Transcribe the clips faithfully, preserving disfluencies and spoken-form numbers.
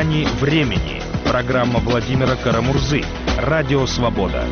грани времени». Программа Владимира Карамурзы. Радио «Свобода».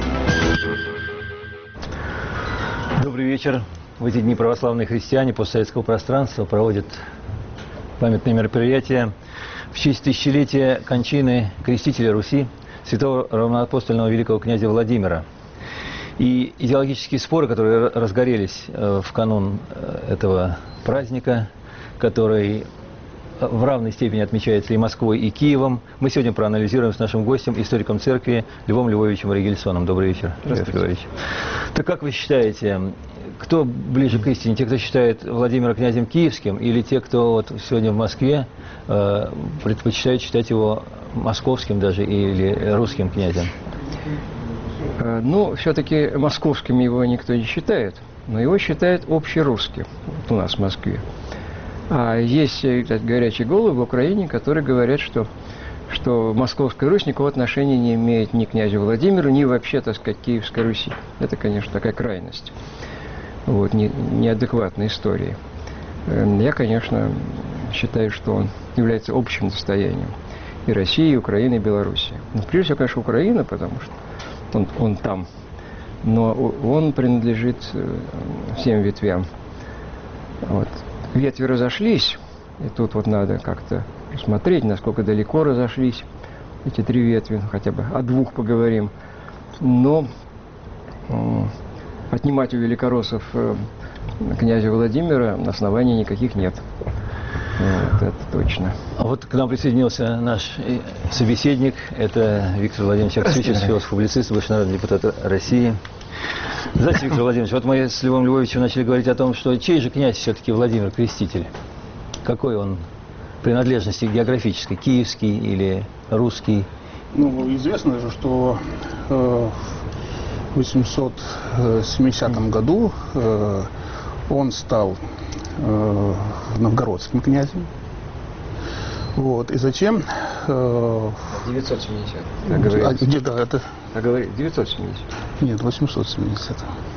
Добрый вечер. В эти дни православные христиане постсоветского пространства проводят памятные мероприятия в честь тысячелетия кончины крестителя Руси, святого равноапостольного великого князя Владимира. И идеологические споры, которые разгорелись в канун этого праздника, который в равной степени отмечается и Москвой, и Киевом, мы сегодня проанализируем с нашим гостем, историком церкви Львом Львовичем Ригельсоном. Добрый вечер, Лев Львович. Так как вы считаете, кто ближе к истине? Те, кто считает Владимира князем киевским, или те, кто вот сегодня в Москве э, предпочитают считать его московским даже или русским князем? Ну, все-таки московским его никто не считает, но его считают общерусским вот у нас в Москве. А есть, кстати, горячие головы в Украине, которые говорят, что, что Московская Русь никакого отношения не имеет ни к князю Владимиру, ни вообще, так сказать, Киевской Руси. Это, конечно, такая крайность. Вот, не, неадекватной истории. Я, конечно, считаю, что он является общим достоянием и России, и Украины, и Белоруссии. Но, прежде всего, конечно, Украина, потому что он, он там. Но он принадлежит всем ветвям. Вот. Ветви разошлись, и тут вот надо как-то смотреть, насколько далеко разошлись эти три ветви, хотя бы о двух поговорим. Но э, отнимать у великороссов э, князя Владимира оснований никаких нет. Вот, это точно. А вот к нам присоединился наш собеседник, это Виктор Владимирович Аксючев, философ-публицист, бывший народный депутат России. Здравствуйте, Виктор Владимирович. Вот мы с Львом Львовичем начали говорить о том, что чей же князь все-таки Владимир Креститель? Какой он принадлежности географической? Киевский или русский? Ну, известно же, что э, в восемьсот семидесятом году э, он стал э, новгородским князем. Вот. И зачем? Э, девятьсот семидесят. А, где, да, это... А говорит, девятьсот семьдесят. Нет, восемьсот семьдесят.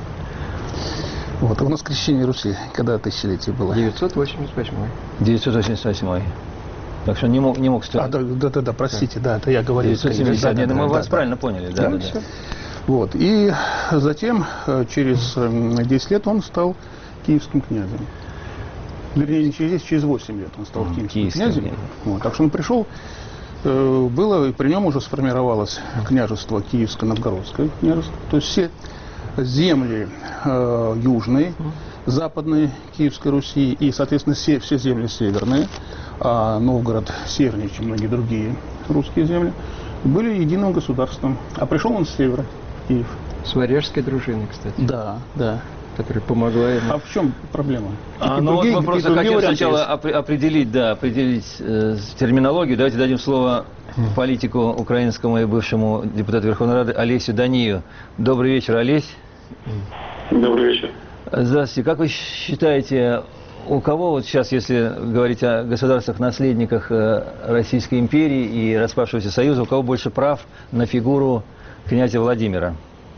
Вот. А у нас крещение Руси, когда тысячелетие было? девятьсот восемьдесят восьмой. девятьсот восемьдесят восьмой. Так что не мог, не мог... А, да, да, да, да, простите, да, это я говорил. девятьсот семьдесят. Да, да, да, мы да, вас да, правильно да. поняли, да. Да, да. да. Вот. И затем, через десять лет, он стал киевским князем. Вернее, не через десять, через восемь лет он стал киевским, киевским князем. Вот. Так что он пришел, э, было, и при нем уже сформировалось княжество Киевско-Новгородское княжество. То есть все земли э, южные, западные Киевской Руси и, соответственно, все, все земли северные, а Новгород севернее, чем многие другие русские земли, были единым государством. А пришел он с севера, Киев. С варяжской дружиной, кстати. Да, да. Которая помогла ему. А в чем проблема? А, ну вот мы просто хотим сначала определить, да, определить э, терминологию. Давайте дадим слово политику украинскому и бывшему депутату Верховной Рады Олесю Данию. Добрый вечер, Олесь. Добрый вечер. Здравствуйте. Как вы считаете, у кого вот сейчас, если говорить о государствах-наследниках Российской империи и распавшегося союза, у кого больше прав на фигуру князя Владимира?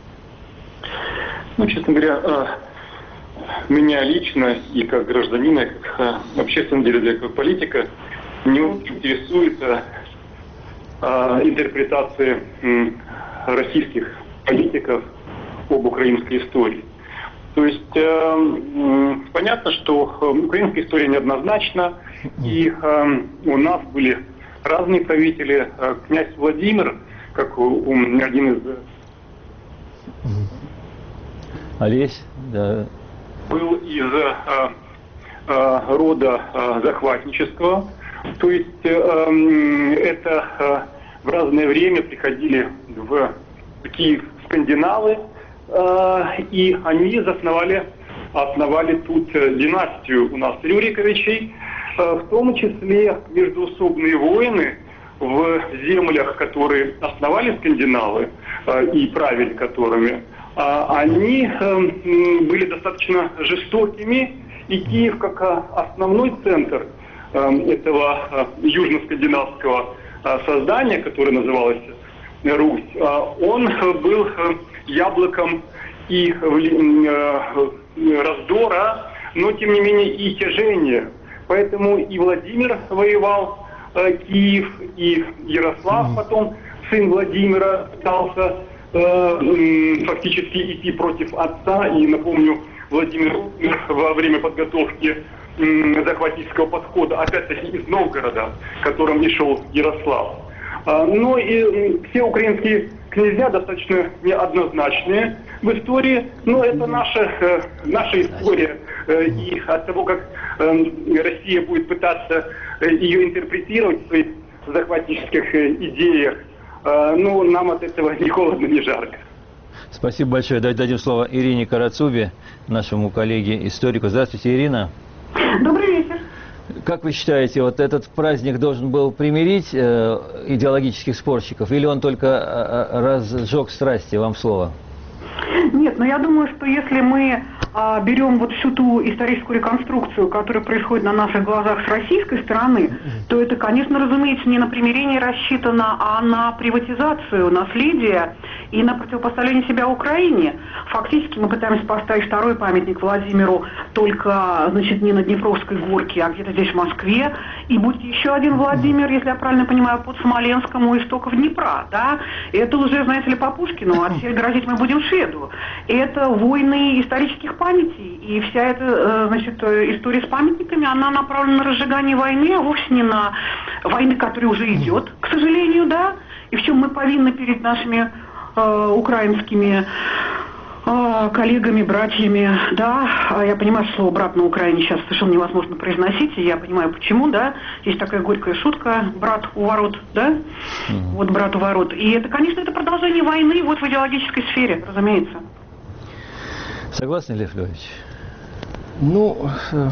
Ну, честно говоря, меня лично и как гражданина, и как общественного деятеля, как политика, не интересует интерпретация российских политиков об украинской истории. То есть э, понятно, что украинская история неоднозначна, и э, у нас были разные правители. Князь Владимир, как у, один из... Олесь, да. Был из э, э, рода э, захватнического, то есть э, э, это э, в разное время приходили в Киев скандинавы, э, и они основали, основали тут династию у нас Рюриковичей, э, в том числе междоусобные войны в землях, которые основали скандинавы э, и правили которыми, они э, были достаточно жестокими, и Киев, как основной центр э, этого э, южно-скандинавского э, создания, которое называлось Русь, э, он был э, яблоком и э, раздора, но тем не менее и тяжения. Поэтому и Владимир воевал Киев и Ярослав, потом сын Владимира пытался э, фактически идти против отца. И напомню, Владимир во время подготовки э, захватительского подхода, опять-таки из Новгорода, которым и шел Ярослав. Э, но и все украинские князья достаточно неоднозначные в истории, но это наша, э, наша история. Э, и от того, как э, Россия будет пытаться э, ее интерпретировать в своих захватнических э, идеях, э, ну, нам от этого ни холодно, ни жарко. Спасибо большое. Давайте дадим слово Ирине Карацубе, нашему коллеге-историку. Здравствуйте, Ирина. Добрый вечер. Как вы считаете, вот этот праздник должен был примирить э, идеологических спорщиков, или он только э, разжег страсти? Вам слово. Нет, но я думаю, что если мы а, берем вот всю ту историческую реконструкцию, которая происходит на наших глазах с российской стороны, то это, конечно, разумеется, не на примирение рассчитано, а на приватизацию наследия и на противопоставление себя Украине. Фактически мы пытаемся поставить второй памятник Владимиру только, значит, не на Днепровской горке, а где-то здесь в Москве. И будет еще один Владимир, если я правильно понимаю, под Смоленском у истоков Днепра, да? И это уже, знаете ли, по Пушкину, а теперь грозить мы будем шведу. Это войны исторических памятей, и вся эта, значит, история с памятниками, она направлена на разжигание войны, а вовсе не на войны, которая уже идет, к сожалению, да? И в чем мы повинны перед нашими э, украинскими э, коллегами, братьями, да? Я понимаю, что слово «брат» на Украине сейчас совершенно невозможно произносить, и я понимаю, почему, да? Есть такая горькая шутка «брат у ворот», да? Mm-hmm. Вот «брат у ворот». И это, конечно, это продолжение войны вот в идеологической сфере, разумеется. Согласны, Лев Львович? Ну,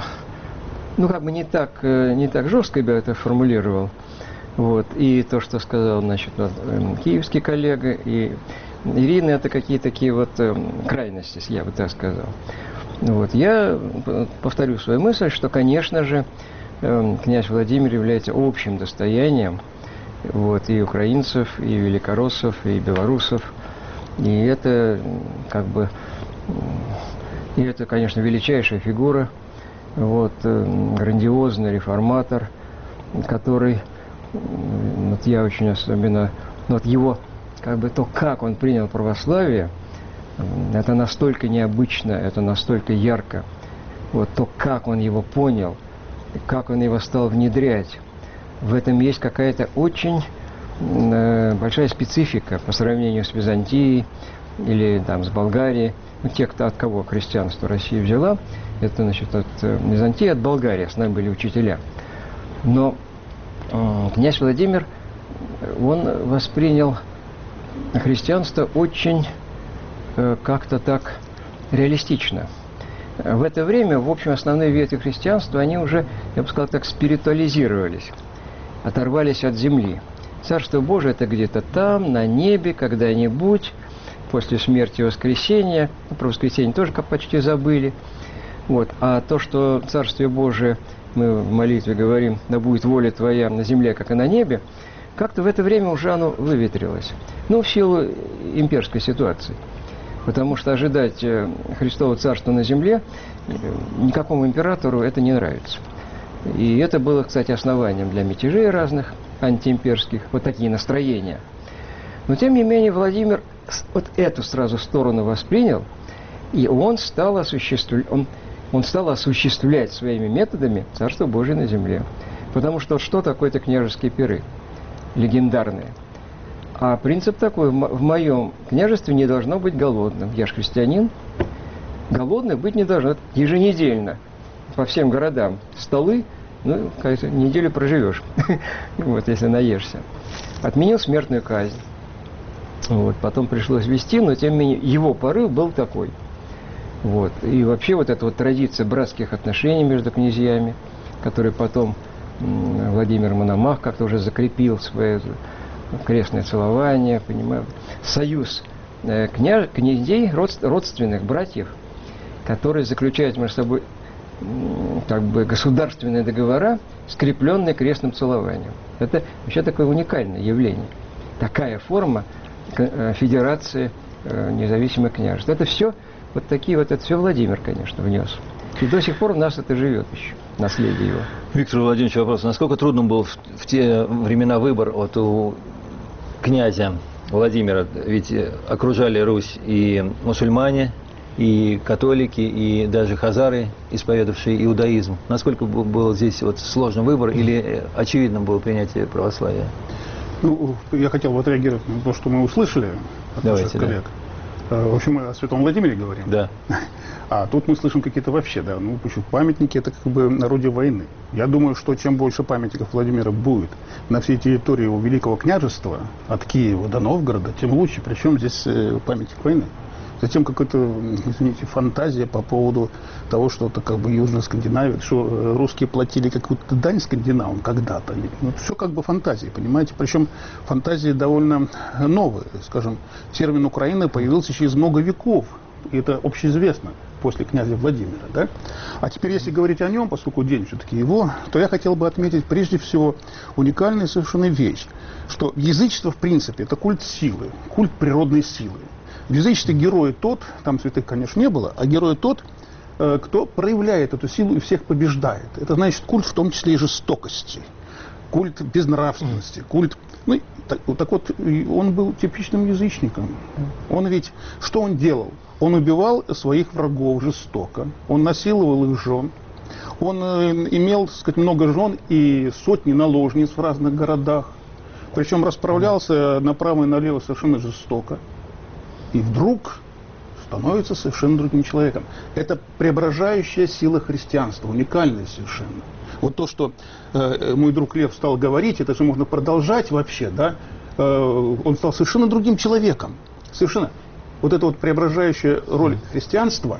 ну как бы не так, не так жестко я это формулировал. Вот. И то, что сказал, значит, вот, киевский коллега, и Ирина, это какие-то такие вот крайности, я бы так сказал. Вот. Я повторю свою мысль, что, конечно же, князь Владимир является общим достоянием вот, и украинцев, и великороссов, и белорусов. И это как бы... И это, конечно, величайшая фигура, вот, грандиозный реформатор, который, вот я очень особенно, вот его, как бы то, как он принял православие, это настолько необычно, это настолько ярко. Вот то, как он его понял, как он его стал внедрять, в этом есть какая-то очень э, большая специфика по сравнению с Византией или там с Болгарией. Ну, те, кто, от кого христианство Россия взяла, это, значит, от э, Византии, от Болгарии, с нами были учителя. Но э, князь Владимир, он воспринял христианство очень э, как-то так реалистично. В это время, в общем, основные ветви христианства, они уже, я бы сказал так, спиритуализировались, оторвались от земли. Царство Божие – это где-то там, на небе, когда-нибудь, после смерти и воскресения. Ну, про воскресенье тоже как почти забыли. Вот. А то, что Царствие Божие, мы в молитве говорим, да будет воля Твоя на земле, как и на небе, как-то в это время уже оно выветрилось. Ну, в силу имперской ситуации. Потому что ожидать Христова Царства на земле никакому императору это не нравится. И это было, кстати, основанием для мятежей разных антиимперских, вот такие настроения. Но, тем не менее, Владимир вот эту сразу сторону воспринял, и он стал, осуществлять, он, он стал осуществлять своими методами Царство Божие на земле. Потому что что такое-то княжеские пиры? Легендарные. А принцип такой: в моем княжестве не должно быть голодным. Я же христианин. Голодным быть не должно. Еженедельно по всем городам столы, ну, кажется, неделю проживешь, вот, если наешься. Отменил смертную казнь. Вот, потом пришлось вести, но тем не менее его порыв был такой. Вот. И вообще вот эта вот традиция братских отношений между князьями, которые потом Владимир Мономах как-то уже закрепил свое крестное целование, понимаю, союз княж, князей, родственных братьев, которые заключают между собой как бы государственные договора, скрепленные крестным целованием. Это вообще такое уникальное явление. Такая форма федерации независимых княжеств. Это все вот такие вот, это все Владимир, конечно, внес. И до сих пор у нас это живет еще, наследие его. Виктор Владимирович, вопрос. Насколько трудным был в, в те времена выбор вот у князя Владимира? Ведь окружали Русь и мусульмане, и католики, и даже хазары, исповедовавшие иудаизм. Насколько был здесь вот сложный выбор или очевидным было принятие православия? Ну, я хотел бы отреагировать на то, что мы услышали от Давайте, наших коллег. Да. В общем, мы о Святом Владимире говорим. Да. А тут мы слышим какие-то вообще, да, ну, почему памятники, это как бы орудие войны. Я думаю, что чем больше памятников Владимира будет на всей территории его Великого княжества, от Киева до Новгорода, тем лучше. Причем здесь памятник войны. Затем какая-то, извините, фантазия по поводу того, что это как бы Южная Скандинавия, что русские платили какую-то дань скандинавам когда-то. Ну, все как бы фантазии, понимаете? Причем фантазии довольно новые. Скажем, термин Украина появился через много веков. И это общеизвестно после князя Владимира. Да? А теперь, если говорить о нем, поскольку день все-таки его, то я хотел бы отметить прежде всего уникальную совершенно вещь, что язычество, в принципе, это культ силы, культ природной силы. В язычестве герой тот, там святых, конечно, не было, а герой тот, кто проявляет эту силу и всех побеждает. Это значит культ в том числе и жестокости, культ безнравственности, культ... Ну, так, так вот, он был типичным язычником. Он ведь, что он делал? Он убивал своих врагов жестоко, он насиловал их жен, он имел, так сказать, много жен и сотни наложниц в разных городах, причем расправлялся направо и налево совершенно жестоко. И вдруг становится совершенно другим человеком. Это преображающая сила христианства, уникальная совершенно. Вот то, что э, мой друг Лев стал говорить, это же можно продолжать вообще, да? Э, он стал совершенно другим человеком. Совершенно. Вот эта вот преображающая роль христианства.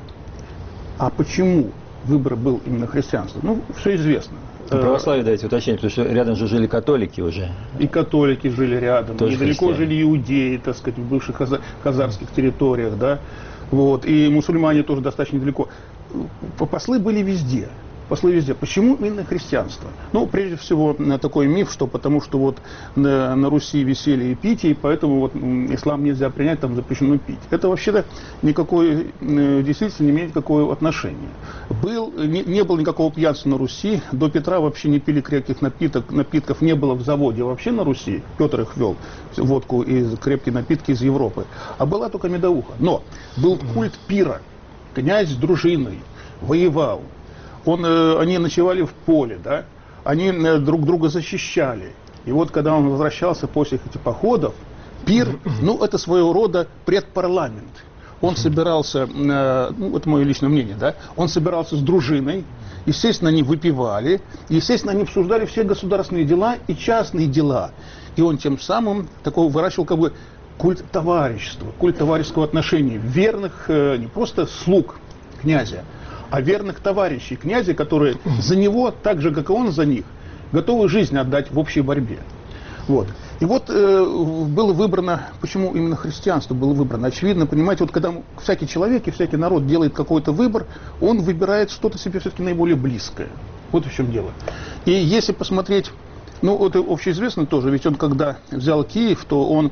А почему выбор был именно христианство? Ну, все известно. Православие, дайте уточнение, потому что рядом же жили католики уже. И католики жили рядом, тоже недалеко христиане. Жили иудеи, так сказать, в бывших хазарских территориях, да, вот, и мусульмане тоже достаточно недалеко. Послы были везде. Послы везде. Почему именно христианство? Ну, прежде всего, такой миф, что потому что вот на, на Руси веселье и питье, и поэтому вот ислам нельзя принять, там запрещено пить. Это вообще-то никакое, действительно не имеет никакого отношения. Был, не, не было никакого пьянства на Руси, до Петра вообще не пили крепких напиток, напитков, не было в заводе вообще на Руси, Петр их вел, водку и крепкие напитки из Европы, а была только медовуха. Но был культ пира, князь с дружиной воевал. Он, э, они ночевали в поле, да? Они э, друг друга защищали. И вот когда он возвращался после этих походов, пир, ну это своего рода предпарламент. Он собирался, э, ну это мое личное мнение, да? Он собирался с дружиной, естественно, они выпивали, естественно, они обсуждали все государственные дела и частные дела. И он тем самым такого выращивал как бы культ товарищества, культ товарищеского отношения, верных э, не просто слуг князя, а верных товарищей князя, которые за него, так же, как и он за них, готовы жизнь отдать в общей борьбе. Вот. И вот э, было выбрано, почему именно христианство было выбрано. Очевидно, понимаете, вот когда всякий человек и всякий народ делает какой-то выбор, он выбирает что-то себе все-таки наиболее близкое. Вот в чем дело. И если посмотреть, ну, это общеизвестно тоже, ведь он когда взял Киев, то он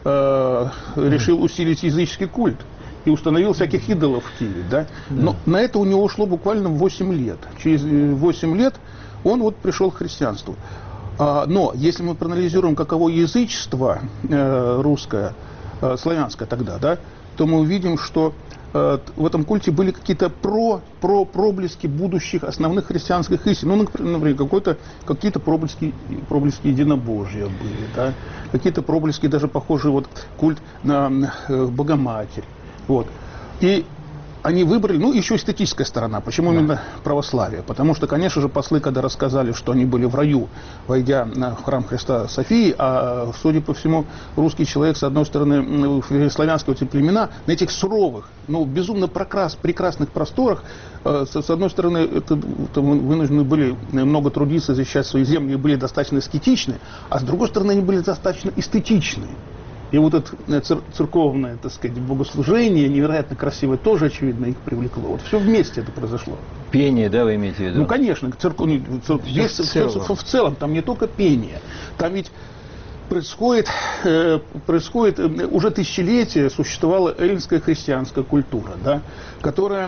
э, решил усилить языческий культ и установил всяких идолов в Киеве, да? Но на это у него ушло буквально восемь лет. Через восемь лет он вот пришел к христианству. А, но если мы проанализируем, каково язычество э, русское, э, славянское тогда, да, то мы увидим, что э, в этом культе были какие-то про, про, проблески будущих основных христианских истин. Ну, например, какой-то, какие-то проблески, проблески единобожия были, да? Какие-то проблески, даже похожий вот культ на э, Богоматерь. Вот. И они выбрали, ну, еще эстетическая сторона. Почему да. именно православие? Потому что, конечно же, послы, когда рассказали, что они были в раю, войдя на храм Христа Софии, а, судя по всему, русский человек, с одной стороны, славянского типа племена, на этих суровых, ну, безумно прокрас, прекрасных просторах, э, с, с одной стороны, это, это вынуждены были много трудиться, защищать свои земли, и были достаточно аскетичны, а с другой стороны, они были достаточно эстетичны. И вот это цер церковное, так сказать, богослужение, невероятно красивое, тоже, очевидно, их привлекло. Вот все вместе это произошло. Пение, да, вы имеете в виду? Ну, конечно, церковь, церковь, весь, в, целом. в целом, там не только пение. Там ведь происходит, э, происходит уже тысячелетия существовала эллинская христианская культура, да, которая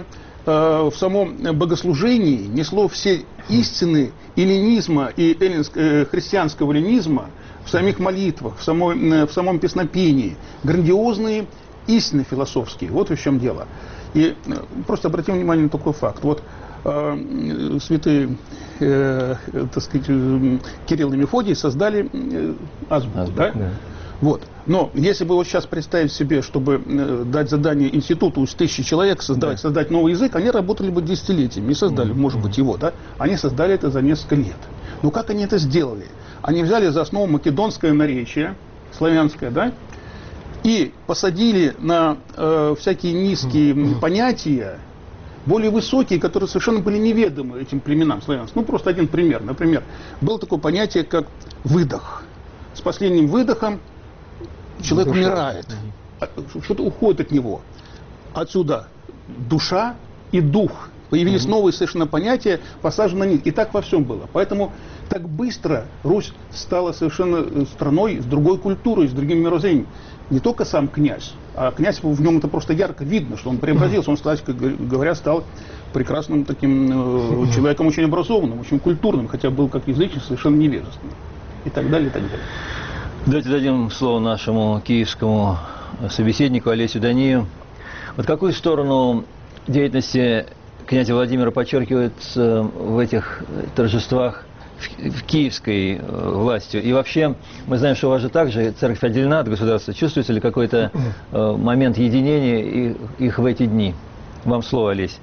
в самом богослужении несло все истины эллинизма и эллинск, христианского эллинизма в самих молитвах, в, самой, в самом песнопении, грандиозные истины философские. Вот в чем дело. И просто обратим внимание на такой факт. Вот э, святые, э, так сказать, Кирилл и Мефодий создали э, азбуку, Азбук, да? Да. Вот. Но если бы вот сейчас представить себе, чтобы э, дать задание институту из тысячи человек создать, да. создать новый язык, они работали бы десятилетиями и создали, mm-hmm. может быть, его, да? Они создали это за несколько лет. Но как они это сделали? Они взяли за основу македонское наречие, славянское, да? И посадили на э, всякие низкие mm-hmm. понятия, более высокие, которые совершенно были неведомы этим племенам славянским. Ну, просто один пример. Например, было такое понятие, как выдох. С последним выдохом человек душа. умирает, что-то уходит от него. Отсюда душа и дух. Появились mm-hmm. новые совершенно понятия, посажены на них. И так во всем было. Поэтому так быстро Русь стала совершенно страной с другой культурой, с другим мировоззрением. Не только сам князь, а князь, в нем это просто ярко видно, что он преобразился. Он, кстати говоря, стал прекрасным таким э, человеком, очень образованным, очень культурным, хотя был как язычник совершенно невежественным. И так далее, и так далее. Давайте дадим слово нашему киевскому собеседнику Олесю Данию. Вот какую сторону деятельности князя Владимира подчеркивается в этих торжествах в, в киевской э, властью? И вообще, мы знаем, что у вас же также церковь отделена от государства. Чувствуется ли какой-то э, момент единения их, их в эти дни? Вам слово, Олесь.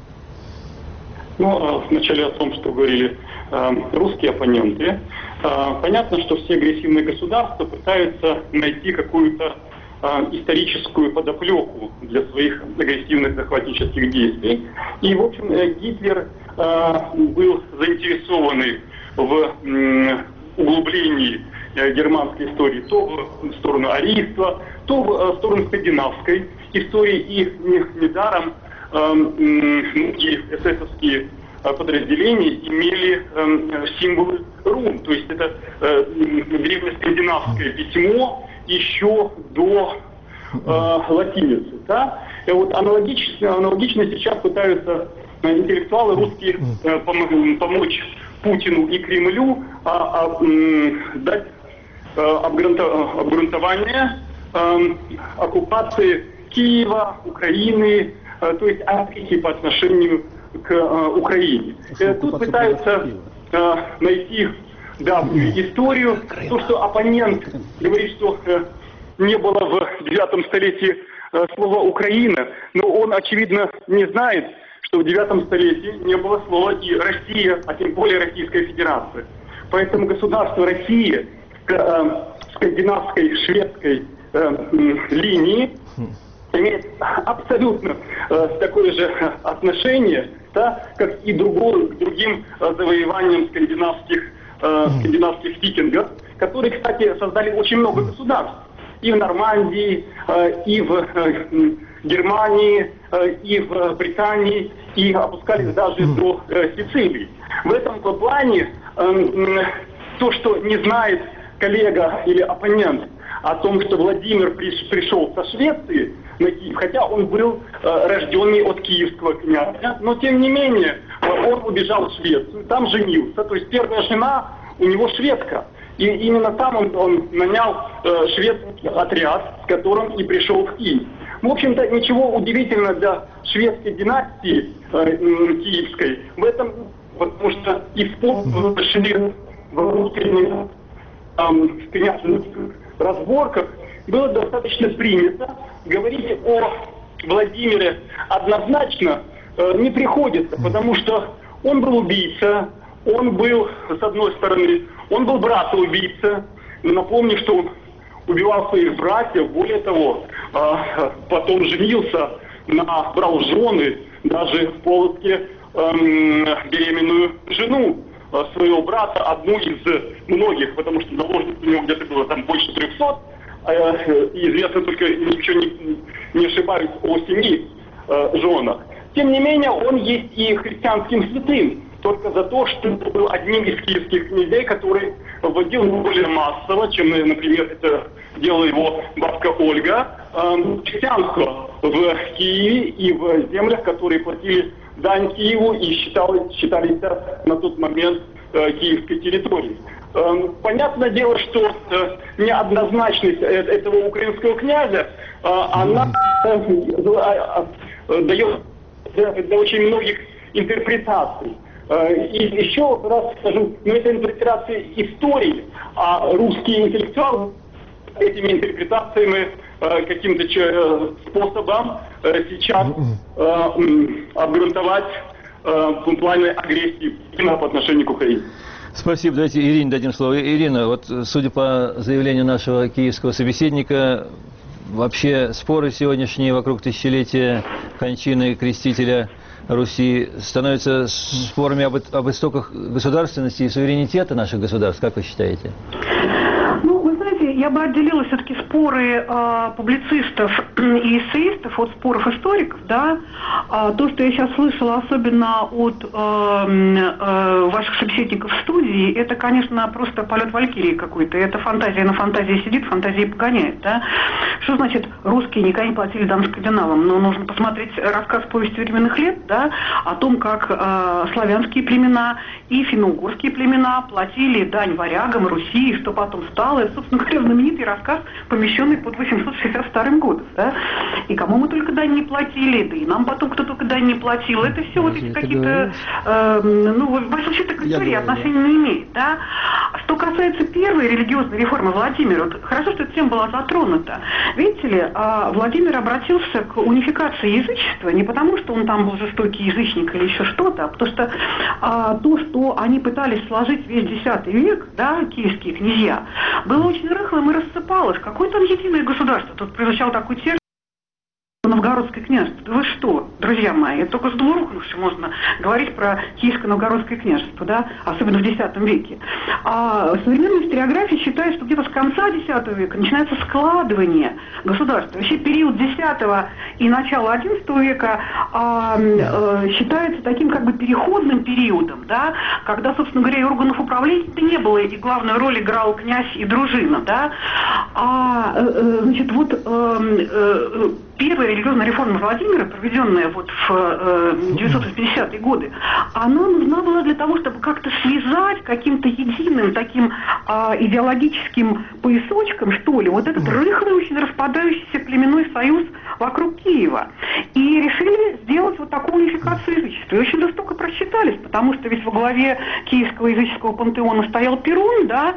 Ну, вначале о том, что говорили э, русские оппоненты. Э, понятно, что все агрессивные государства пытаются найти какую-то э, историческую подоплеку для своих агрессивных захватнических действий. И, в общем, э, Гитлер э, был заинтересованный в э, углублении э, германской истории то в сторону арийства, то в э, сторону скандинавской истории. И недаром многие эсэсовские подразделения имели э, символы рун. То есть это э, древнескандинавское письмо еще до э, латиницы. Да? И вот аналогично, аналогично сейчас пытаются интеллектуалы русские э, пом- помочь Путину и Кремлю а, а, м, дать э, обгрунта- обгрунтование э, оккупации Киева, Украины, э, то есть Африки по отношению к э, Украине. Э, тут пытаются э, найти давнюю историю. То, что оппонент говорит, что э, не было в девятом столетии э, слова «Украина», но он, очевидно, не знает, что в девятом столетии не было слова и «Россия», а тем более Российская Федерация. Поэтому государство Россия к э, скандинавской, шведской э, линии имеет абсолютно э, такое же отношение, да, как и другое, к другим э, завоеваниям скандинавских, э, скандинавских викингов, которые, кстати, создали очень много государств. И в Нормандии, э, и в э, Германии, э, и в Британии, и опускались даже до э, Сицилии. В этом плане э, то, что не знает коллега или оппонент о том, что Владимир приш, пришел со Швеции на Киев, хотя он был э, рожденный от киевского князя, но тем не менее э, он убежал в Швецию, там женился. То есть первая жена у него шведка. И именно там он, он нанял э, шведский отряд, с которым и пришел в Киев. В общем-то, ничего удивительного для шведской династии э, киевской в этом, потому что и в швед во внутренних э, разборках было достаточно принято говорить о Владимире однозначно э, не приходится, потому что он был убийца, он был, с одной стороны, он был брат-убийца. Напомню, что он убивал своих братьев, более того, э, потом женился на, брал жены, даже в Полоцке э, беременную жену э, своего брата, одну из многих, потому что наложниц у него где-то было там больше трехсот. Э, известно только, ничего не, не ошибаюсь, о семи э, женах. Тем не менее, он есть и христианским святым, только за то, что он был одним из киевских князей, который вводил более массово, чем, например, это делала его бабка Ольга, э, христианство в Киеве и в землях, которые платили дань Киеву и считались, считались на тот момент э, киевской территорией. Э, понятное дело, что э, неоднозначность этого украинского князя, э, она э, э, дает для очень многих интерпретаций. Э, и еще раз скажу, ну, это интерпретация истории, а русские интеллектуалы этими интерпретациями э, каким-то э, способом э, сейчас э, обґрунтовать э, планы агрессии по отношению к Украине. Спасибо. Давайте Ирине дадим слово. Ирина, вот судя по заявлению нашего киевского собеседника, вообще споры сегодняшние вокруг тысячелетия кончины крестителя Руси становятся спорами об, об истоках государственности и суверенитета наших государств. Как вы считаете? Я бы отделила все-таки споры э, публицистов и эссеистов от споров историков, да. А то, что я сейчас слышала, особенно от э, э, ваших собеседников в студии, это, конечно, просто полет валькирии какой-то. Это фантазия на фантазии сидит, фантазии погоняет, да. Что значит русские никогда не платили дань скандинавам? Ну, нужно посмотреть рассказ «Повести временных лет», да, о том, как э, славянские племена и финно-угорские племена платили дань варягам, Руси, и что потом стало. Это, собственно говоря, знаменитый рассказ, помещенный под восемьсот шестьдесят вторым годом, да? И кому мы только дань не платили, да и нам потом кто только дань не платил. Это все вот эти какие-то, э, ну, в большом счете, к истории отношения не имеет, да? Что касается первой религиозной реформы Владимира, вот хорошо, что эта тема была затронута. Видите ли, Владимир обратился к унификации язычества не потому, что он там был жестокий язычник или еще что-то, а потому что а, то, что они пытались сложить весь десятый век, да, киевские князья, было очень рыхлым и рассыпалось. Какое там единое государство? Тут прозвучал такой термин. Новгородское княжество. Да вы что, друзья мои, это только с двурухнувшим можно говорить про Киевско-Новгородское княжество, да, особенно в десятом веке. А современная историография считает, что где-то с конца десятого века начинается складывание государства. Вообще период десятого и начала одиннадцатого века а, а, считается таким как бы переходным периодом, да, когда, собственно говоря, и органов управления не было, и главную роль играл князь и дружина, да. А, значит, вот а, а, первая религиозная реформа Владимира, проведенная вот в э, девятьсот восьмидесятые годы, она нужна была для того, чтобы как-то связать каким-то единым таким э, идеологическим поясочком, что ли, вот этот рыхлый, очень распадающийся племенной союз вокруг Киева. И решили сделать вот такую унификацию язычества. И очень жестоко просчитались, потому что ведь во главе киевского языческого пантеона стоял Перун, да,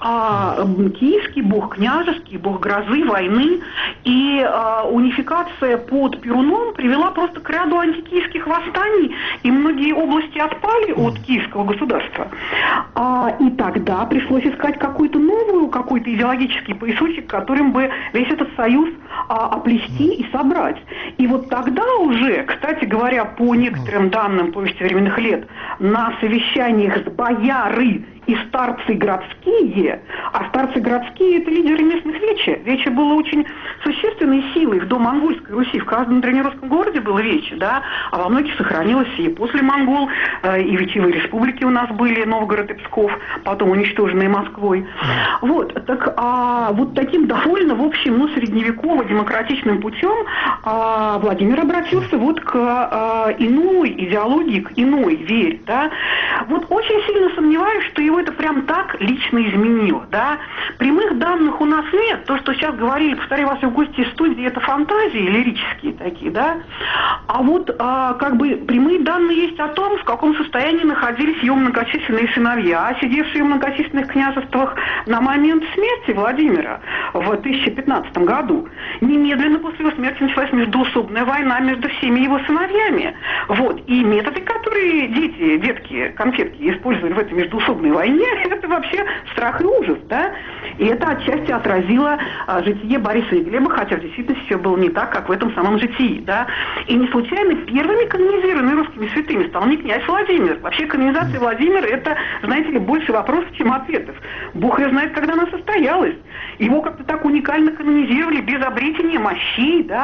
а киевский бог княжеский, бог грозы, войны, и э, унификация под Перуном привела просто к ряду антикиевских восстаний, и многие области отпали от киевского государства. А, и тогда пришлось искать какую-то новую, какой-то идеологический поясочек, которым бы весь этот союз а, оплести и собрать. И вот тогда уже, кстати говоря, по некоторым данным повести временных лет, на совещаниях с бояры и старцы городские, а старцы городские — это лидеры местных вече. Вече было очень существенной силой в домонгольской Руси. В каждом древнерусском городе было вече, да, а во многих сохранилось и после монгол, и вечевые республики у нас были, Новгород и Псков, потом уничтоженные Москвой. Вот, так, а, вот таким довольно, в общем, ну, средневеково-демократичным путем а, Владимир обратился вот к а, иной идеологии, к иной вере, да. Вот очень сильно сомневаюсь, что его это прям так лично изменило, да. Прямых данных у нас нет. То, что сейчас говорили, повторяю, ваши гости из студии, это фантазии лирические такие, да. А вот а, как бы прямые данные есть о том, в каком состоянии находились его многочисленные сыновья, сидевшие в многочисленных княжествах на момент смерти Владимира в тысяча пятнадцатом году. Немедленно после его смерти началась междоусобная война между всеми его сыновьями. Вот. И методы, которые дети, детки, конфетки использовали в этой междоусобной войне, это вообще страх и ужас, да. И это отчасти отразило а, житие Бориса и Глеба, хотя в действительности все было не так, как в этом самом житии, да. И не случайно первыми канонизированными русскими святыми стал не князь Владимир. Вообще канонизация Владимира — это, знаете ли, больше вопросов, чем ответов. Бог ее знает, когда она состоялась. Его как-то так уникально канонизировали, без обретения мощей, да.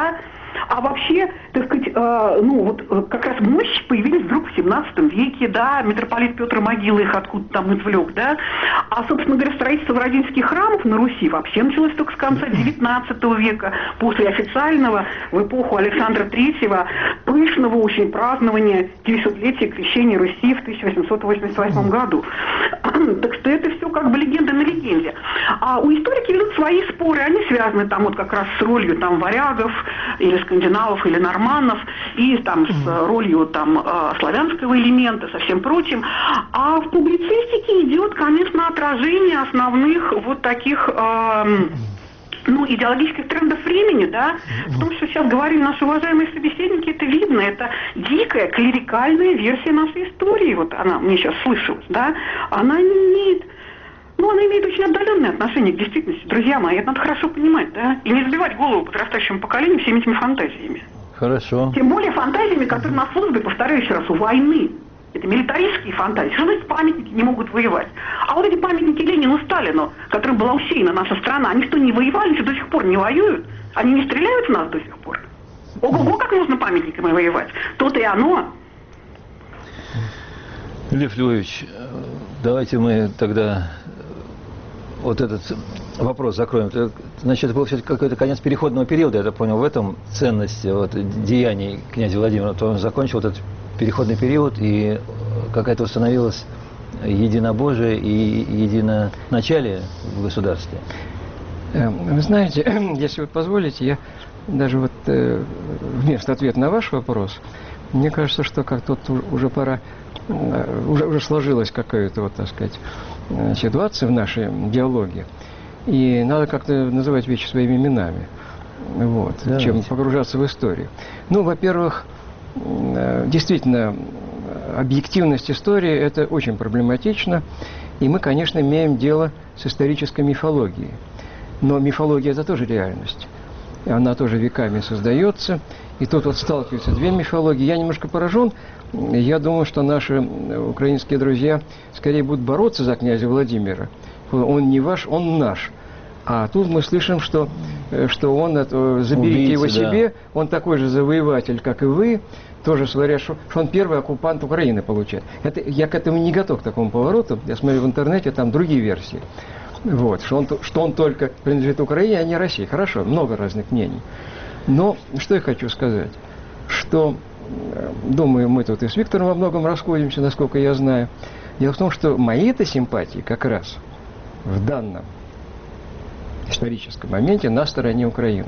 А вообще, так сказать, э, ну вот как раз мощи появились вдруг в семнадцатом веке, да, митрополит Петр Могила их откуда-то там извлек, да. А, собственно говоря, строительство Бородинских храмов на Руси вообще началось только с конца девятнадцатого века, после официального, в эпоху Александра Третьего, пышного очень празднования девятисотлетия крещения Руси в тысяча восемьсот восемьдесят восьмом году. Так что это все как бы легенда на легенде. А у историки ведут свои споры, они связаны там вот как раз с ролью там варягов, или скандинавов, или норманнов, и там с ролью там славянского элемента, со всем прочим. А в публицистике идет, конечно, отражение основных вот таких... Эм, ну, идеологических трендов времени, да, в том, что сейчас говорили наши уважаемые собеседники, это видно, это дикая, клерикальная версия нашей истории, вот она мне сейчас слышалась, да, она не имеет, ну, она имеет очень отдаленное отношение к действительности, друзья мои, это надо хорошо понимать, да, и не забивать голову подрастающему поколению всеми этими фантазиями. Хорошо. Тем более фантазиями, которые нас создали, повторяю еще раз, у войны. Это милитаристские фантазии. Что значит памятники не могут воевать? А вот эти памятники Ленину, Сталину, которым была усеяна наша страна, они что, не воевали, что до сих пор не воюют? Они не стреляют в нас до сих пор? Ого-го, как можно памятниками воевать? То-то и оно. Лев Львович, давайте мы тогда вот этот вопрос закроем. Это, значит, это был все-таки какой-то конец переходного периода, я так понял, в этом ценность вот, деяний князя Владимира. То он закончил этот переходный период, и какая-то установилась единобожие и единоначалие в государстве. Вы знаете, если вы позволите, я даже вот вместо ответа на ваш вопрос, мне кажется, что как тут уже пора, уже, уже сложилась какая-то, вот, так сказать, ситуация в нашей диалоге, и надо как-то называть вещи своими именами, вот, чем погружаться в историю. Ну, во-первых, действительно, объективность истории – это очень проблематично, и мы, конечно, имеем дело с исторической мифологией. Но мифология – это тоже реальность. И она тоже веками создается. И тут вот сталкиваются две мифологии. Я немножко поражен. Я думаю, что наши украинские друзья скорее будут бороться за князя Владимира. Он не ваш, он наш. А тут мы слышим, что, что он, это, заберите Убийца, его себе, да. Он такой же завоеватель, как и вы, тоже говорят, что, что он первый оккупант Украины получает. Это, я к этому не готов, к такому повороту. Я смотрю в интернете, там другие версии. Вот, что, он, что он только принадлежит Украине, а не России. Хорошо, много разных мнений. Но что я хочу сказать, что, думаю, мы тут и с Виктором во многом расходимся, насколько я знаю. Дело в том, что мои-то симпатии как раз в данном историческом моменте на стороне Украины.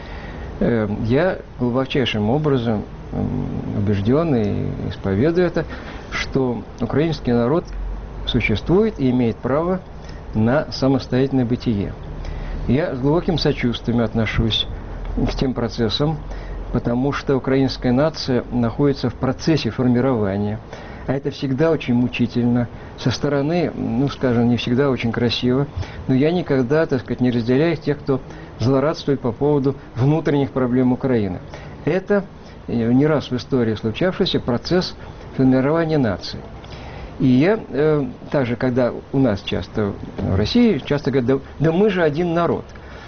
Я глубочайшим образом убежден и исповедую это, что украинский народ существует и имеет право на самостоятельное бытие. Я с глубоким сочувствием отношусь к тем процессам, потому что украинская нация находится в процессе формирования. А это всегда очень мучительно. Со стороны, ну, скажем, не всегда очень красиво. Но я никогда, так сказать, не разделяю тех, кто злорадствует по поводу внутренних проблем Украины. Это не раз в истории случавшийся процесс формирования нации. И я э, также, когда у нас часто в России, часто говорят, да, да мы же один народ.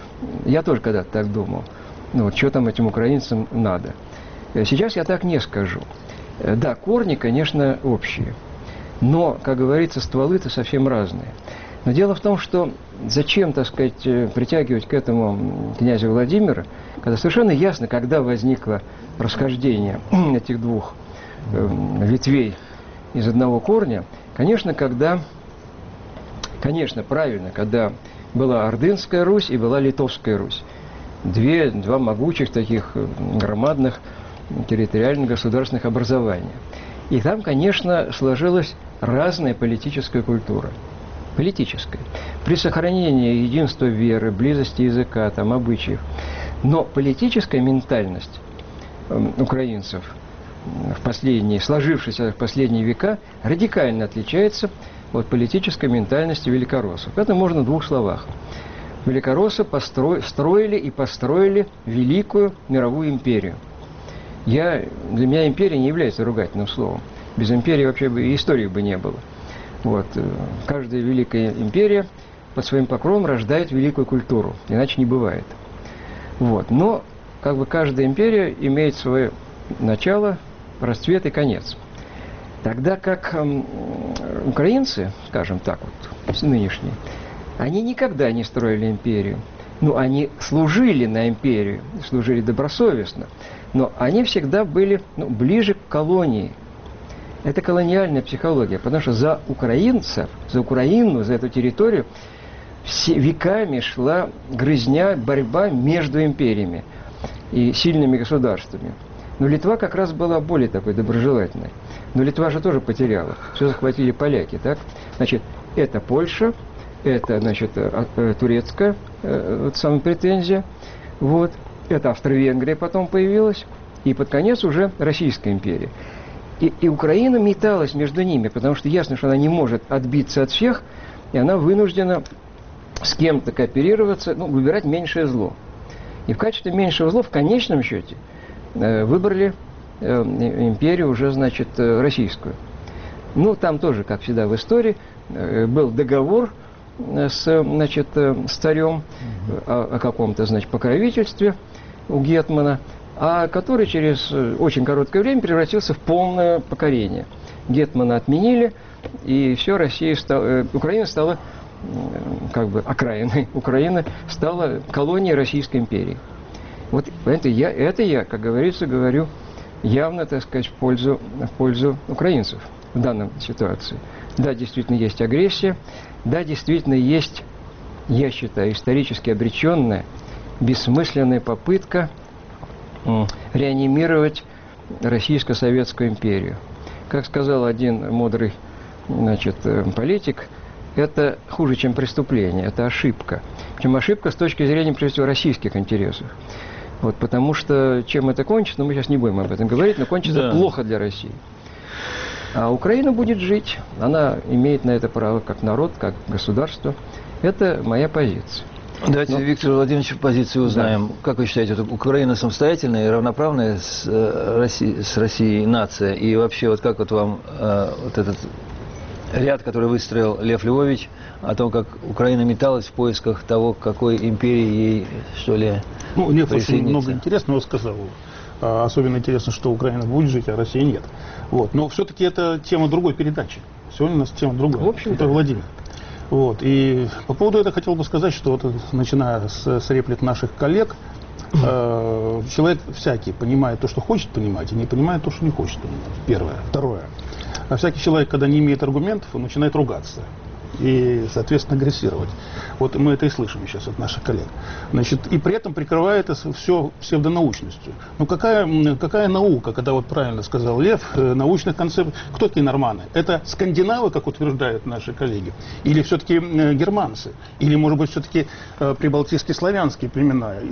Я тоже когда-то так думал. Ну вот, что там этим украинцам надо. Сейчас я так не скажу. Да, корни, конечно, общие. Но, как говорится, стволы-то совсем разные. Но дело в том, что зачем, так сказать, притягивать к этому князя Владимира, когда совершенно ясно, когда возникло расхождение этих двух э, ветвей из одного корня, конечно, когда, конечно, правильно, когда была Ордынская Русь и была Литовская Русь. Две, два могучих таких громадных территориально-государственных образования. И там, конечно, сложилась разная политическая культура. Политическая. При сохранении единства веры, близости языка, там, обычаев. Но политическая ментальность э, украинцев в последние, сложившиеся в последние века, радикально отличается от политической ментальности великороссов. Это можно в двух словах. Великороссы постро... строили и построили великую мировую империю. Я, для меня империя не является ругательным словом. Без империи вообще бы и истории бы не было. Вот. Каждая великая империя под своим покровом рождает великую культуру. Иначе не бывает. Вот. Но как бы каждая империя имеет свое начало, расцвет и конец. Тогда как э, украинцы, скажем так, вот, нынешние, они никогда не строили империю. Ну, они служили на империю, служили добросовестно, но они всегда были ну, ближе к колонии. Это колониальная психология, потому что за украинцев, за Украину, за эту территорию все веками шла грызня, борьба между империями и сильными государствами. Но Литва как раз была более такой доброжелательной. Но Литва же тоже потеряла. Все захватили поляки, так? Значит, это Польша, это, значит, турецкая вот, самая претензия. Вот. Это Австро-Венгрия потом появилась. И под конец уже Российская империя. И, и Украина металась между ними, потому что ясно, что она не может отбиться от всех, и она вынуждена с кем-то кооперироваться, ну, выбирать меньшее зло. И в качестве меньшего зла в конечном счете э, выбрали э, империю уже, значит, э, российскую. Ну, там тоже, как всегда в истории, э, был договор э, с, значит, э, с царем э, о, о каком-то, значит, покровительстве у гетмана, а который через очень короткое время превратился в полное покорение. Гетмана отменили, и все, Россия стала, Украина стала как бы окраиной. Украина стала колонией Российской империи. Вот это я, это я, как говорится, говорю явно, так сказать, в пользу, в пользу украинцев в данной ситуации. Да, действительно есть агрессия, да, действительно есть, я считаю, исторически обреченная, бессмысленная попытка реанимировать Российско-Советскую империю. Как сказал один мудрый, значит, политик, это хуже, чем преступление, это ошибка. Причем ошибка с точки зрения, прежде всего, российских интересов. Вот, потому что чем это кончится, ну, мы сейчас не будем об этом говорить, но кончится да. плохо для России. А Украина будет жить, она имеет на это право как народ, как государство. Это моя позиция. Давайте Но... Виктор Владимирович позицию узнаем. Да. Как вы считаете, вот Украина самостоятельная и равноправная с, э, Россией, с Россией нация? И вообще, вот как вот вам э, вот этот ряд, который выстроил Лев Львович, о том, как Украина металась в поисках того, какой империи ей, что ли, ну, Лев очень много интересного сказал. Особенно интересно, что Украина будет жить, а Россия нет. Вот. Но все-таки это тема другой передачи. Сегодня у нас тема другая. В общем, это Владимир. Вот. И по поводу этого хотел бы сказать, что вот, начиная с, с реплик наших коллег, э, человек всякий понимает то, что хочет понимать, и не понимает то, что не хочет понимать. Первое. Второе. А всякий человек, когда не имеет аргументов, он начинает ругаться и, соответственно, агрессировать. Вот мы это и слышим сейчас от наших коллег. Значит, и при этом прикрывает это все псевдонаучностью. Ну какая, какая наука, когда вот правильно сказал Лев, научных концептов, кто такие норманы? Это скандинавы, как утверждают наши коллеги? Или все-таки германцы? Или, может быть, все-таки прибалтийские славянские племена? И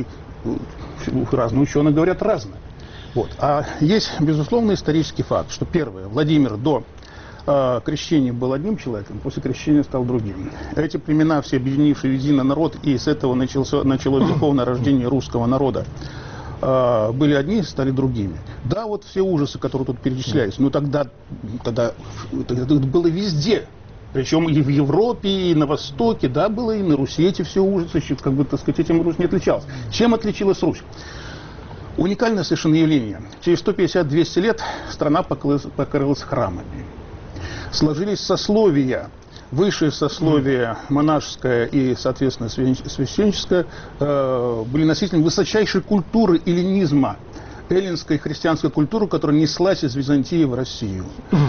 разные ученые говорят разное. Вот. А есть, безусловно, исторический факт, что первое, Владимир до э, крещения был одним человеком, после крещения стал другим. Эти племена, все объединившие в единый народ, и с этого начался, началось духовное рождение русского народа, э, были одни, стали другими. Да, вот все ужасы, которые тут перечислялись, но тогда, тогда, тогда это было везде. Причем и в Европе, и на Востоке, да, было, и на Руси эти все ужасы, как бы, так сказать, этим Русь не отличалась. Чем отличилась Русь? Уникальное совершенно явление. Через сто пятьдесят — двести лет страна покрылась, покрылась храмами. Сложились сословия. Высшее сословие монашеское и, соответственно, священническое э, были носителями высочайшей культуры эллинизма, эллинской христианской культуры, которая неслась из Византии в Россию.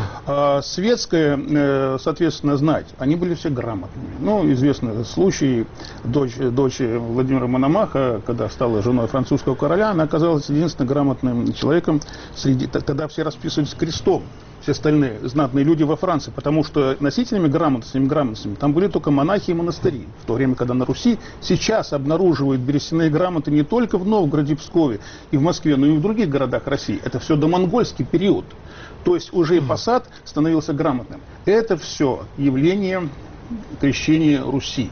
А светская, э, соответственно, знать, они были все грамотными. Ну, известный случай, дочь, дочь Владимира Мономаха, когда стала женой французского короля, она оказалась единственным грамотным человеком, среди, тогда все расписывались крестом, все остальные знатные люди во Франции, потому что носителями грамотностями, грамотностями там были только монахи и монастыри. В то время, когда на Руси сейчас обнаруживают берестяные грамоты не только в Новгороде, Пскове и в Москве, но и в других городах России. Это все домонгольский период. То есть уже и посад становился грамотным. Это все явление крещения Руси.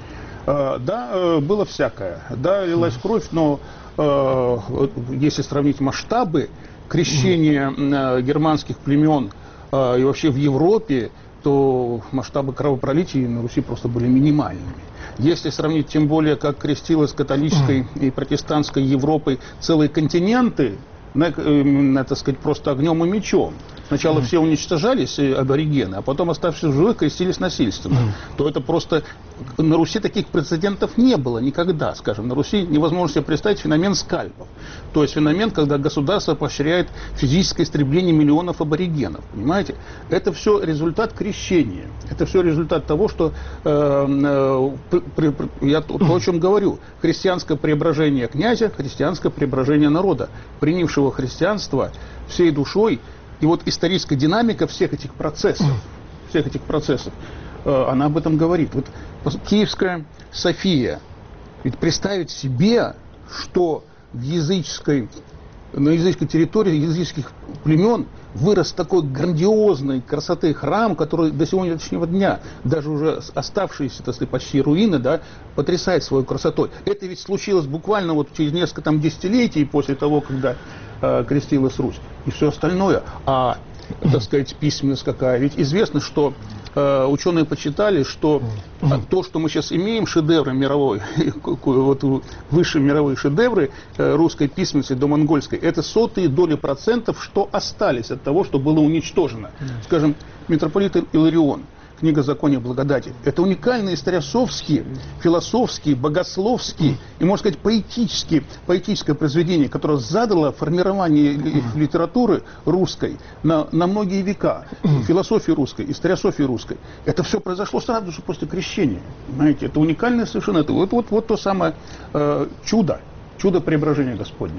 Э, да, э, было всякое. Да, лилась кровь, но э, если сравнить масштабы крещения э, германских племен э, и вообще в Европе, то масштабы кровопролития на Руси просто были минимальными. Если сравнить, тем более, как крестилась католической и протестантской Европой целые континенты, надо так сказать, просто огнем и мечом. Сначала все уничтожались, аборигены, а потом, оставшись в живых, крестились насильственно. То это просто... На Руси таких прецедентов не было никогда, скажем. На Руси невозможно себе представить феномен скальпов. То есть феномен, когда государство поощряет физическое истребление миллионов аборигенов. Понимаете? Это все результат крещения. Это все результат того, что... Э, э, при, при, я то, о чем говорю. Христианское преображение князя, христианское преображение народа, принявшего христианство всей душой. И вот историческая динамика всех этих процессов, всех этих процессов, э, она об этом говорит. Вот Киевская София. Ведь представить себе, что в языческой, на языческой территории языческих племен вырос такой грандиозной красоты храм, который до сегодняшнего дня, даже уже оставшиеся, так сказать, почти руины, да, потрясает своей красотой. Это ведь случилось буквально вот через несколько там десятилетий после того, когда э, крестилась Русь. И все остальное. А, так сказать, письменность какая. Ведь известно, что э, ученые почитали, что э, то, что мы сейчас имеем, шедевры мировой, вот высшие мировые шедевры э, русской письменности до монгольской, это сотые доли процентов, что остались от того, что было уничтожено. Скажем, митрополит Иларион, книга «Закония благодати». Это уникальные историософские, философские, богословские и, можно сказать, поэтические, поэтическое произведение, которое задало формирование литературы русской на, на многие века, философии русской, историософии русской. Это все произошло сразу же после крещения. Понимаете? Это уникальное совершенно. Это вот, вот, вот то самое э, чудо, чудо преображения Господня.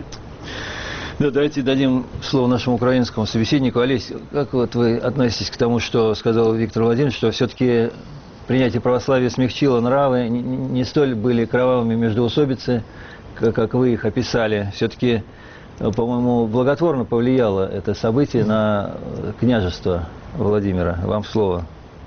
Да, давайте дадим слово нашему украинскому собеседнику. Олесь, как вот вы относитесь к тому, что сказал Виктор Владимирович, что все-таки принятие православия смягчило нравы, не, не столь были кровавыми междоусобицы, как, как вы их описали. Все-таки, по-моему, благотворно повлияло это событие на княжество Владимира. Вам слово.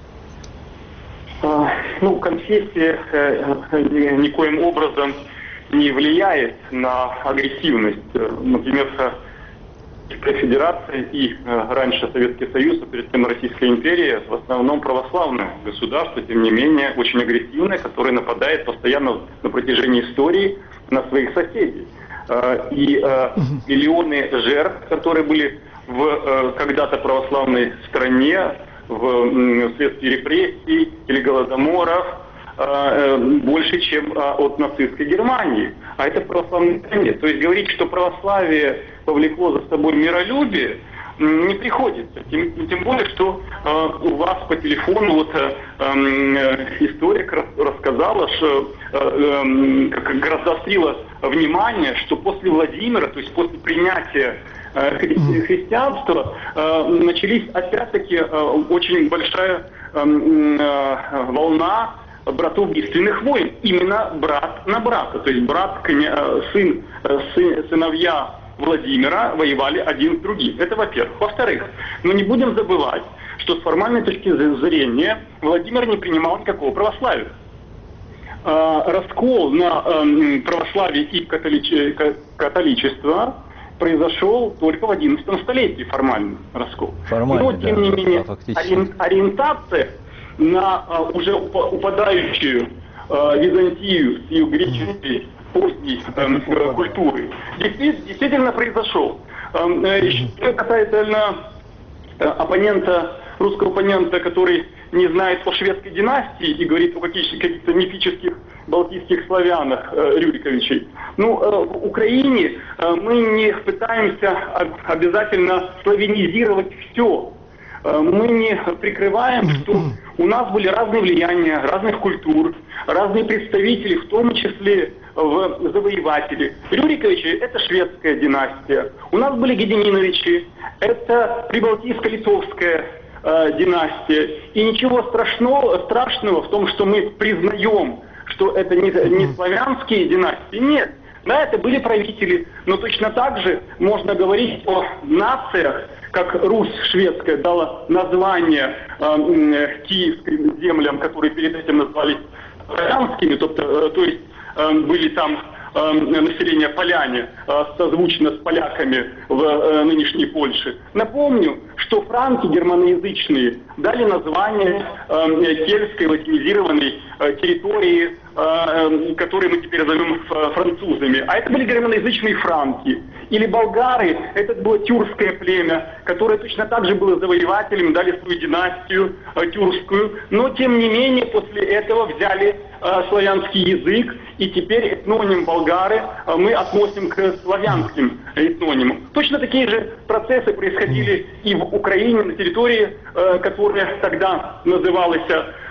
Ну, конфессия э, никоим образом не влияет на агрессивность. Например, Российская Федерация и раньше Советский Союз, а перед тем Российская империя, в основном православное государство, тем не менее, очень агрессивное, которое нападает постоянно на протяжении истории на своих соседей. И миллионы жертв, которые были в когда-то православной стране, в вследствие репрессий или голодоморов, больше, чем от нацистской Германии. А это в православной стране. То есть говорить, что православие повлекло за собой миролюбие, не приходится. Тем, тем более, что э, у вас по телефону вот, э, э, историк рассказала, что э, э, как раздострила внимание, что после Владимира, то есть после принятия э, хри христианства, э, начались опять-таки э, очень большая э, э, волна братоубийственных войн. Именно брат на брата. То есть брат, сын, сын, сыновья Владимира воевали один с другим. Это во-первых. Во-вторых, но не будем забывать, что с формальной точки зрения Владимир не принимал никакого православия. Раскол на православие и католиче, католичество произошел только в одиннадцатом столетии, формальный раскол. Формально, но, тем да, не менее, а ориентация на uh, уже упадающую uh, Византию с ее греческой поздней uh, культуры действительно, действительно произошел. Uh, что касается uh, оппонента, русского оппонента, который не знает о шведской династии и говорит о каких-то, каких-то мифических балтийских славянах uh, Рюриковичей. Ну, uh, в Украине uh, мы не пытаемся обязательно славянизировать все. Мы не прикрываем, что у нас были разные влияния, разных культур, разные представители, в том числе в завоеватели. Рюриковичи – это шведская династия. У нас были Гедеминовичи – это прибалтийско-литовская э, династия. И ничего страшного, страшного в том, что мы признаем, что это не, не славянские династии. Нет. Да, это были правители, но точно так же можно говорить о нациях, как Русь шведская дала название э, киевским землям, которые перед этим назвались славянскими, то, то, то есть э, были там э, населения поляне, э, созвучно с поляками в э, нынешней Польше. Напомню, что франки германоязычные дали название э, кельтской латинизированной э, территории, э, которую мы теперь зовем э, французами. А это были германоязычные франки. Или болгары, это было тюркское племя, которое точно так же было завоевателем, дали свою династию э, тюркскую. Но, тем не менее, после этого взяли э, славянский язык, и теперь этноним болгары э, мы относим к славянским этнонимам. Точно такие же процессы происходили и в Украине, на территории, э, которая тогда называлась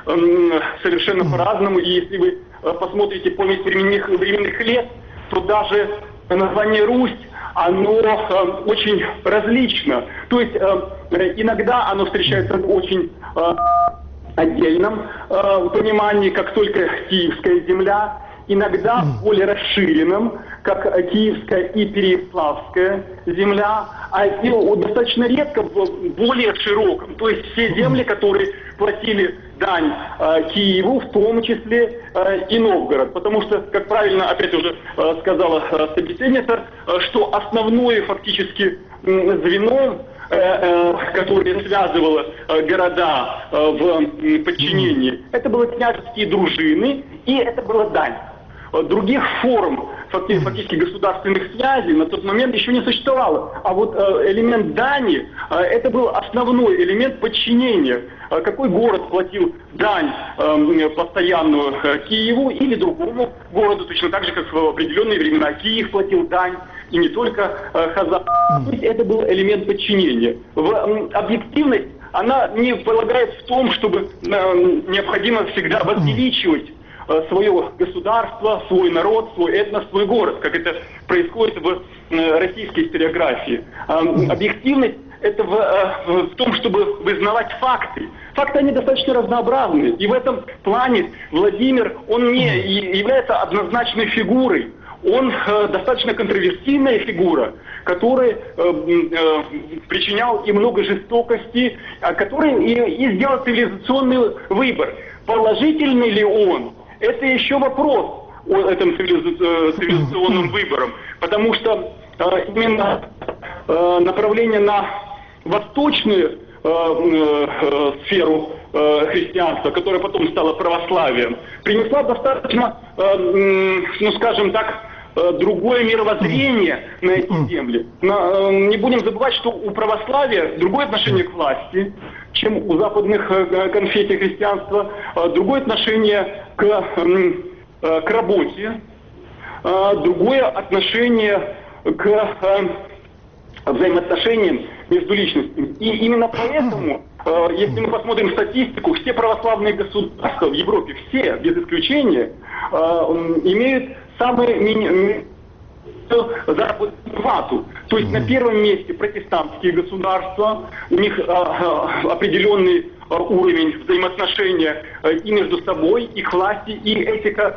э, совершенно по-разному. И если вы э, посмотрите помесь временных, временных лет, то даже название Русь, оно э, очень различно. То есть э, иногда оно встречается в очень э, отдельном э, понимании, как только Киевская земля, иногда в более расширенном, как Киевская и Переяславская земля, а достаточно редко в более широком. То есть все земли, которые платили дань э, Киеву, в том числе э, и Новгород. Потому что, как правильно опять уже э, сказала э, собеседница, э, что основное фактически э, звено, э, э, которое связывало э, города э, в э, подчинении, это были княжеские дружины, и это была дань. Других форм фактически государственных связей на тот момент еще не существовало. А вот элемент дани, это был основной элемент подчинения. Какой город платил дань постоянную Киеву или другому городу, точно так же, как в определенные времена Киев платил дань, и не только Хазар. То есть это был элемент подчинения. В объективность она не полагает в том, чтобы необходимо всегда возвеличивать свое государство, свой народ, свой этнос, свой город, как это происходит в российской историографии. Объективность – это в, в том, чтобы вызнавать факты. Факты, они достаточно разнообразны. И в этом плане Владимир, он не является однозначной фигурой. Он э, достаточно контроверсийная фигура, который э, э, причинял и много жестокости, а который и, и сделал цивилизационный выбор. Положительный ли он? Это еще вопрос о этом цивилизационном выборе, потому что э, именно э, направление на восточную э, э, сферу э, христианства, которая потом стала православием, принесла достаточно, э, ну скажем так, э, другое мировоззрение на эти земли. Но, э, не будем забывать, что у православия другое отношение к власти, чем у западных э, конфессий христианства, э, другое отношение к, э, э, к работе, э, другое отношение к э, взаимоотношениям между личностями. И именно поэтому, э, если мы посмотрим статистику, все православные государства в Европе, все, без исключения, э, имеют самые мини- заработную плату. То есть на первом месте протестантские государства, у них э, э, определенный э, уровень взаимоотношения э, и между собой, и к власти, и этика,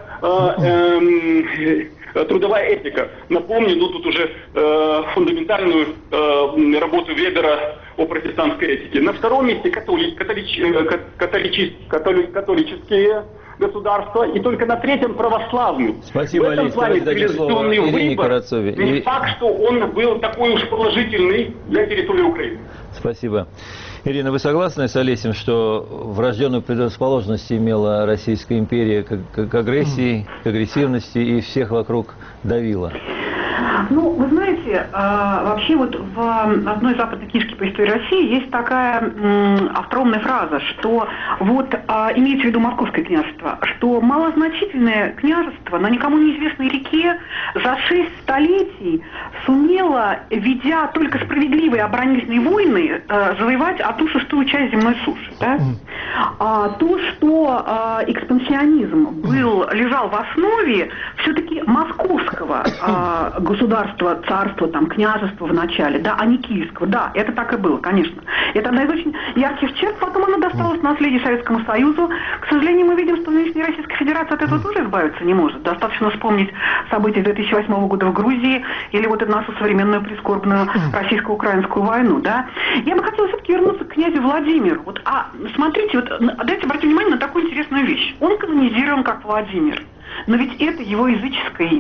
э, э, трудовая этика. Напомню, ну тут уже э, фундаментальную э, работу Вебера о протестантской этике. На втором месте католи, католич, католичес, католи, католические государства, и только на третьем православный. Спасибо, Олег. Цивилизационный выбор, не И... факт, что он был такой уж положительный для территории Украины. Спасибо. Ирина, вы согласны с Олесем, что врожденную предрасположенность имела Российская империя к, к, к агрессии, к агрессивности и всех вокруг давила? Ну, вы знаете, вообще вот в одной западной книжке по истории России есть такая остроумная фраза, что вот имеется в виду Московское княжество, что малозначительное княжество на никому неизвестной реке за шесть столетий сумело, ведя только справедливые оборонительные войны, завоевать одну шестую часть земной суши. Да? А то, что экспансионизм был, лежал в основе все-таки московского государства, царства, там, княжества в начале, да, а не киевского. Да, это так и было, конечно. Это одна из очень ярких черт, потом оно досталось в наследие Советскому Союзу. К сожалению, мы видим, что нынешняя Российская Федерация от этого тоже избавиться не может. Достаточно вспомнить события две тысячи восьмого года в Грузии или вот нашу современную прискорбную российско-украинскую войну, да. Я бы хотела все-таки вернуться к князю Владимиру. Вот, а смотрите, вот дайте обратить внимание на такую интересную вещь. Он канонизирован как Владимир, но ведь это его языческое имя.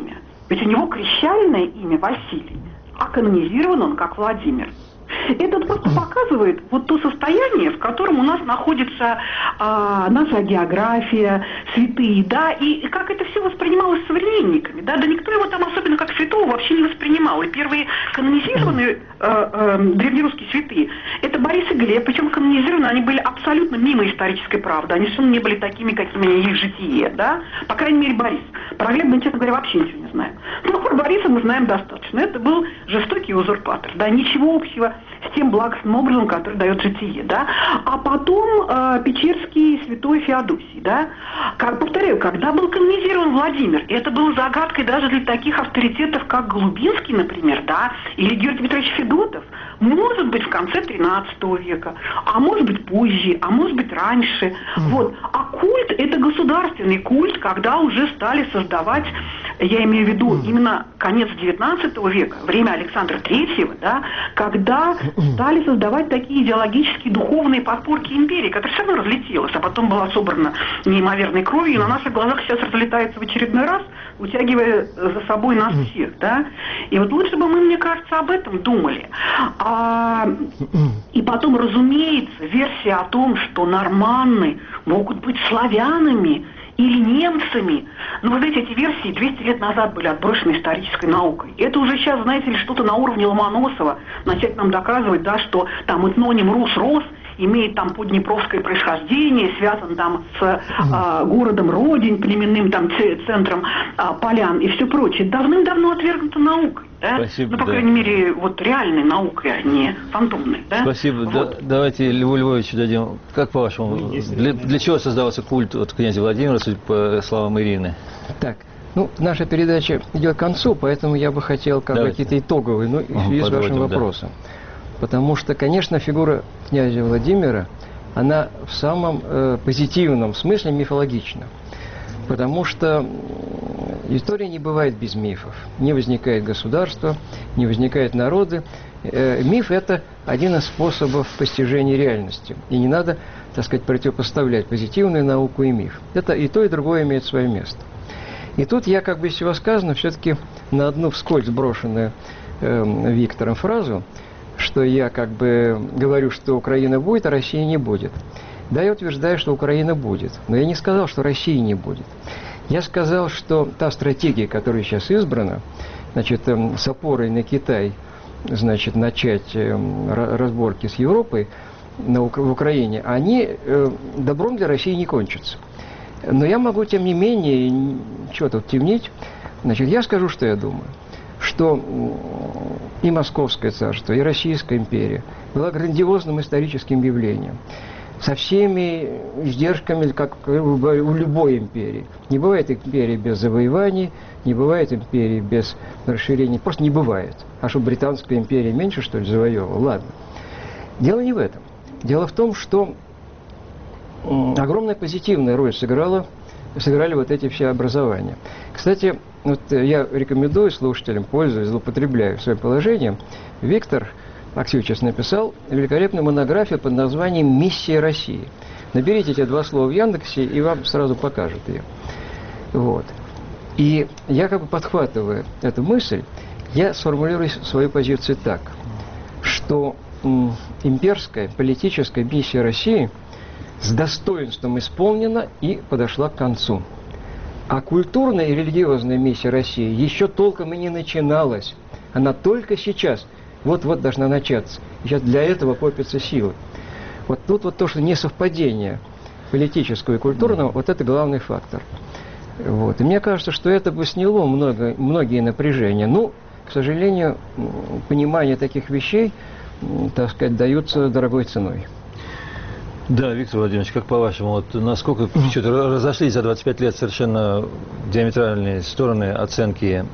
Ведь у него крещальное имя Василий, а канонизирован он как Владимир. Это просто показывает вот то состояние, в котором у нас находится а, наша география, святые, да, и, и как это все воспринималось современниками, да, да никто его там особенно как святого вообще не воспринимал. И первые канонизированные а, а, древнерусские святые, это Борис и Глеб, причем канонизированы они были абсолютно мимо исторической правды, они совершенно не были такими, какими они есть в житие, да, по крайней мере Борис. Про Глеба мы, честно говоря, вообще ничего не знаем. Но про Бориса мы знаем достаточно. Это был жестокий узурпатор, да, ничего общего с тем благостным образом, который дает житие, да. А потом э, Печерский святой Феодосий, да. Как, повторяю, когда был канонизирован Владимир, это было загадкой даже для таких авторитетов, как Голубинский, например, да, или Георгий Петрович Федотов. Может быть, в конце тринадцатого века, а может быть позже, а может быть раньше. Mm-hmm. Вот. А культ – это государственный культ, когда уже стали создавать, я имею в виду mm-hmm. именно конец девятнадцатого века, время Александра Третьего, да, когда mm-hmm. стали создавать такие идеологические, духовные подпорки империи, которая все равно разлетелась, а потом была собрана неимоверной кровью, и на наших глазах сейчас разлетается в очередной раз, утягивая за собой нас mm-hmm. всех, да. И вот лучше бы мы, мне кажется, об этом думали. А, и потом, разумеется, версия о том, что норманны могут быть славянами или немцами. Но, вы знаете, эти версии двести лет назад были отброшены исторической наукой. Это уже сейчас, знаете ли, что-то на уровне Ломоносова начать нам доказывать, да, что там этноним Рус-Рос имеет там поднепровское происхождение, связан там с а, городом Родень, племенным там центром а, полян и все прочее. Давным-давно отвергнуто наукой. Да? Спасибо, ну, по да. крайней мере, вот реальной наукой, а не фантомной. Да? Спасибо. Вот. Да, давайте Льву Львовичу дадим. Как по-вашему, для, для чего создавался культ от князя Владимира, судя по словам Ирины? Так, ну, наша передача идет к концу, поэтому я бы хотел как бы какие-то итоговые, ну, в связи с вашим вопросом. Да. Потому что, конечно, фигура князя Владимира, она в самом э, позитивном смысле мифологична. Потому что история не бывает без мифов. Не возникает государство, не возникают народы. Э, миф – это один из способов постижения реальности. И не надо, так сказать, противопоставлять позитивную науку и миф. Это и то, и другое имеет свое место. И тут я, как бы из всего сказано, все-таки на одну вскользь брошенную э, Виктором фразу, что я как бы говорю, что Украина будет, а России не будет. Да, я утверждаю, что Украина будет. Но я не сказал, что России не будет. Я сказал, что та стратегия, которая сейчас избрана, значит, с опорой на Китай, значит, начать разборки с Европой на, в Украине, они добром для России не кончатся. Но я могу, тем не менее, что тут темнить, значит, я скажу, что я думаю. Что и Московское царство, и Российская империя была грандиозным историческим явлением, со всеми издержками, как у любой империи. Не бывает империи без завоеваний, не бывает империи без расширения, просто не бывает. А что, Британская империя меньше, что ли, завоевывала? Ладно. Дело не в этом. Дело в том, что огромная позитивная роль сыграла, сыграли вот эти все образования. Кстати, вот я рекомендую слушателям, пользуясь, злоупотребляю своим положением, Виктор Аксевичев написал великолепную монографию под названием «Миссия России». Наберите эти два слова в Яндексе, и вам сразу покажут ее. Вот. И я как бы подхватывая эту мысль, я сформулирую свою позицию так, что м, имперская политическая миссия России с достоинством исполнена и подошла к концу. А культурная и религиозная миссия России еще толком и не начиналась. Она только сейчас, вот-вот должна начаться. Сейчас для этого копятся силы. Вот тут вот то, что несовпадение политического и культурного, вот это главный фактор. Вот. И мне кажется, что это бы сняло много, многие напряжения. Ну, к сожалению, понимание таких вещей, так сказать, даются дорогой ценой. Да, Виктор Владимирович, как по-вашему, вот насколько что-то разошлись за двадцать пять лет совершенно диаметральные стороны оценки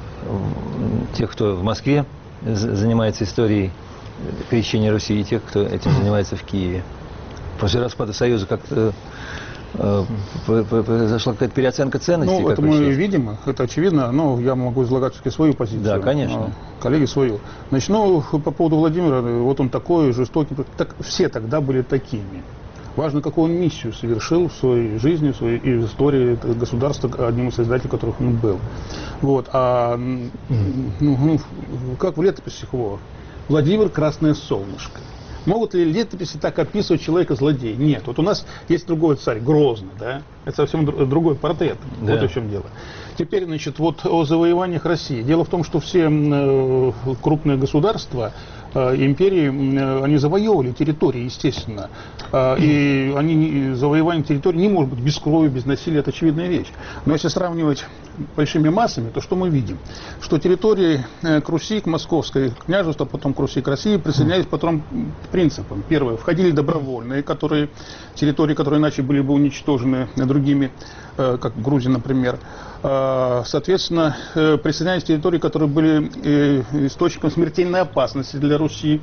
тех, кто в Москве занимается историей крещения Руси, и тех, кто этим занимается в Киеве? После распада Союза как-то э, произошла какая-то переоценка ценностей? Ну, это мы видим, это очевидно, но я могу излагать все-таки свою позицию. Да, конечно. А коллеги свою. Значит, ну, по поводу Владимира, вот он такой жестокий, так, все тогда были такими. Важно, какую он миссию совершил в своей жизни, в своей и в истории государства, одним из создателей которых он был. Вот. А ну, ну, как в летописях его? Владимир Красное Солнышко. Могут ли летописи так описывать человека-злодея? Нет. Вот у нас есть другой царь, Грозный, да? Это совсем другой портрет. Да. Вот в чем дело. Теперь, значит, вот о завоеваниях России. Дело в том, что все э, крупные государства, э, империи, э, они завоевывали территории, естественно. Э, и они, завоевание территории не может быть без крови, без насилия, это очевидная вещь. Но если сравнивать большими массами, то что мы видим? Что территории э, к Руси, к Московской княжеству, потом к Руси, к России присоединялись потом принципам. Первое, входили добровольные, которые, территории, которые иначе были бы уничтожены другими, э, как Грузия, например. Соответственно, присоединялись территории, которые были источником смертельной опасности для Руси,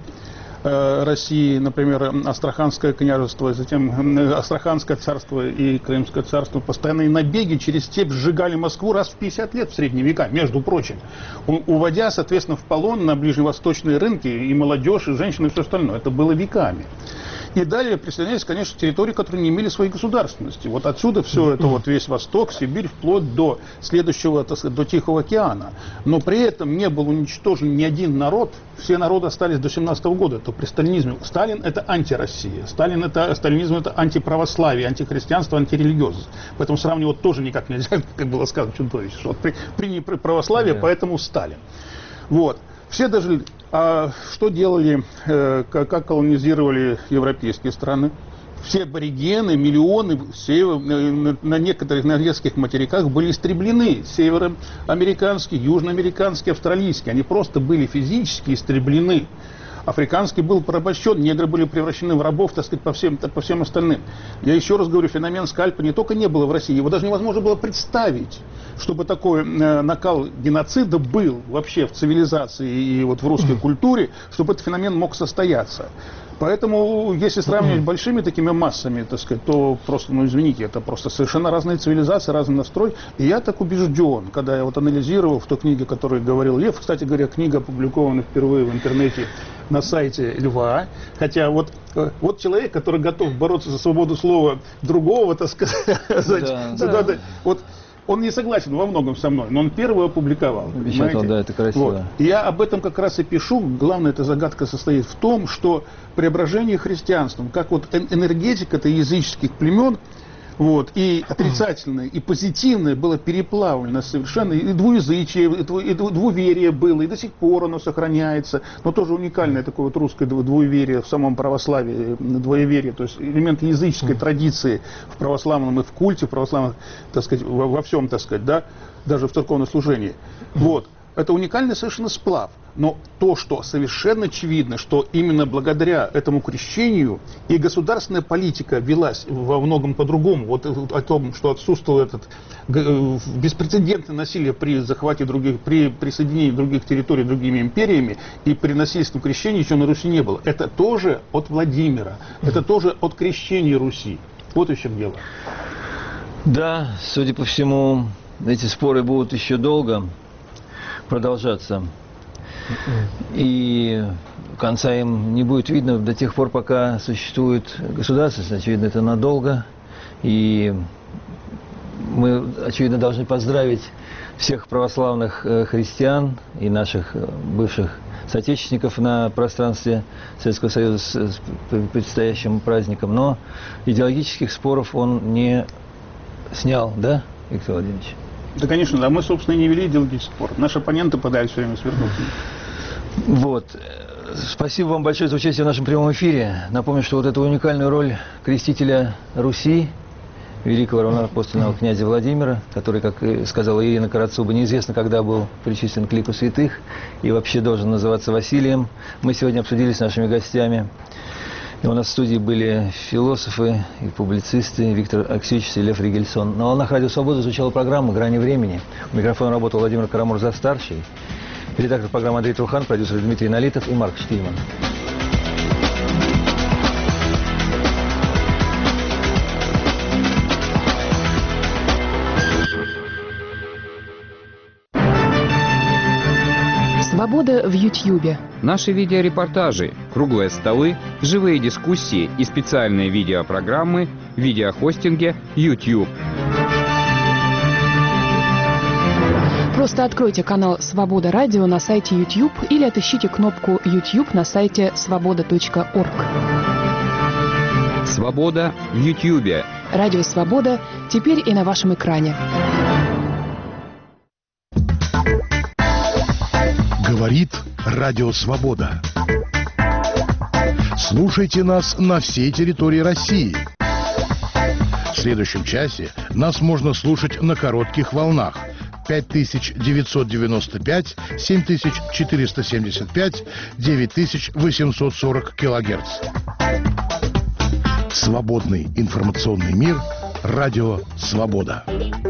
России, например, Астраханское княжество, затем Астраханское царство и Крымское царство. Постоянные набеги через степь сжигали Москву раз в пятьдесят лет в средние века, между прочим, уводя, соответственно, в полон на ближневосточные рынки и молодежь, и женщины, и все остальное. Это было веками. И далее присоединялись, конечно, территории, которые не имели своей государственности. Вот отсюда все это, вот весь Восток, Сибирь, вплоть до следующего, так сказать, до Тихого океана. Но при этом не был уничтожен ни один народ, все народы остались до семнадцатого года. Это при сталинизме. Сталин — это антироссия, Сталин — это, сталинизм — это антиправославие, антихристианство, антирелигиозность. Поэтому сравнивать тоже никак нельзя, как было сказано чудовище, что вот при, при православие, да. Поэтому Сталин. Вот. Все дожили. А что делали, э, как, как колонизировали европейские страны? Все аборигены, миллионы север, на, на некоторых, на нескольких материках были истреблены. Североамериканские, южноамериканские, австралийские. Они просто были физически истреблены. Африканский был порабощен, негры были превращены в рабов, так сказать, по всем, по всем остальным. Я еще раз говорю, феномен скальпа не только не было в России, его даже невозможно было представить, чтобы такой э, накал геноцида был вообще в цивилизации и вот в русской культуре, чтобы этот феномен мог состояться. Поэтому, если сравнивать большими такими массами, так сказать, то просто, ну извините, это просто совершенно разные цивилизации, разный настрой. И я так убежден, когда я вот анализировал в той книге, о которой говорил Лев, кстати говоря, книга опубликована впервые в интернете на сайте Льва, хотя вот, вот человек, который готов бороться за свободу слова другого, так сказать, да, да. Да, вот. Он не согласен во многом со мной, но он первый опубликовал. Обещал, да, это красиво. Вот. И я об этом как раз и пишу. Главная эта загадка состоит в том, что преображение христианством, как вот энергетика это языческих племен, вот, и отрицательное, и позитивное было переплавлено совершенно, и двуязычие, и двуверие было, и до сих пор оно сохраняется, но тоже уникальное такое вот русское двуеверие в самом православии, двоеверие, то есть элемент языческой традиции в православном и в культе, в православном, так сказать, во, во всем, так сказать, да, даже в церковном служении. Вот. Это уникальный совершенно сплав. Но то, что совершенно очевидно, что именно благодаря этому крещению и государственная политика велась во многом по-другому. Вот о том, что отсутствовало этот беспрецедентное насилие при захвате других, при присоединении других территорий другими империями и при насильственном крещении еще на Руси не было. Это тоже от Владимира. Это тоже от крещения Руси. Вот в чем дело. Да, судя по всему, эти споры будут еще долго продолжаться. И конца им не будет видно до тех пор, пока существует государственность. Очевидно, это надолго. И мы, очевидно, должны поздравить всех православных христиан и наших бывших соотечественников на пространстве Советского Союза с предстоящим праздником. Но идеологических споров он не снял, да, Виктор Владимирович? Да, конечно, да. Мы, собственно, и не вели идеологический спор. Наши оппоненты пытались все время свернуть. Вот. Спасибо вам большое за участие в нашем прямом эфире. Напомню, что вот эту уникальную роль крестителя Руси, великого равноапостольного князя Владимира, который, как сказала Ирина Карацуба, неизвестно, когда был причислен к лику святых и вообще должен называться Василием, мы сегодня обсудили с нашими гостями. И у нас в студии были философы и публицисты Виктор Аксеньевич и Лев Ригельсон. На волнах Радио Свобода звучала программа «Грани времени». У микрофона работал Владимир Карамурза-старший. Редактор программы Андрей Трухан, продюсер Дмитрий Налитов и Марк Штильман. Свобода в Ютьюбе. Наши видеорепортажи, круглые столы, живые дискуссии и специальные видеопрограммы в видеохостинге YouTube. Просто откройте канал «Свобода Радио» на сайте YouTube или отыщите кнопку YouTube на сайте свобода точка орг. Свобода в Ютьюбе. Радио «Свобода» теперь и на вашем экране. Говорит Радио Свобода. Слушайте нас на всей территории России. В следующем часе нас можно слушать на коротких волнах пять тысяч девятьсот девяносто пять, семь тысяч четыреста семьдесят пять, девять тысяч восемьсот сорок килогерц. Свободный информационный мир. Радио Свобода.